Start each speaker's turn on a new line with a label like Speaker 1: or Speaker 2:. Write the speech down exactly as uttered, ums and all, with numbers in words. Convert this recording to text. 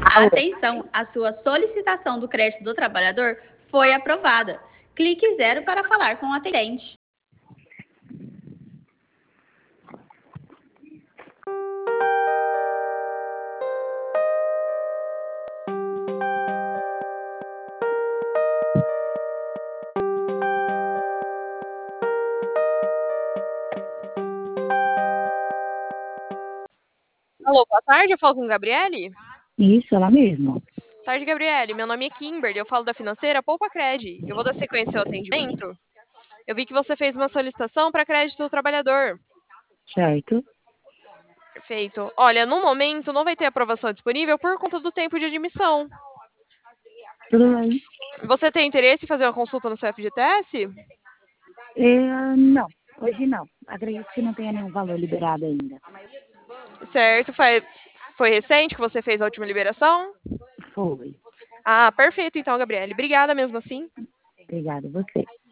Speaker 1: Alô?
Speaker 2: Atenção, a sua solicitação do crédito do trabalhador foi aprovada. Clique zero para falar com o atendente.
Speaker 3: Alô, boa tarde, eu falo com Gabriele?
Speaker 1: Isso, ela mesma.
Speaker 3: Boa tarde, Gabriele. Meu nome é Kimberly, eu falo da financeira Poupa Cred. Eu vou dar sequência ao atendimento. Eu vi que você fez uma solicitação para crédito do trabalhador.
Speaker 1: Certo.
Speaker 3: Perfeito. Olha, no momento não vai ter aprovação disponível por conta do tempo de admissão.
Speaker 1: Tudo bem?
Speaker 3: Você tem interesse em fazer uma consulta no C F G T S?
Speaker 1: É, não, hoje não. Acredito que não tenha nenhum valor liberado ainda.
Speaker 3: Certo, foi, foi recente que você fez a última liberação?
Speaker 1: Foi.
Speaker 3: Ah, perfeito então, Gabriele. Obrigada mesmo assim.
Speaker 1: Obrigada a você.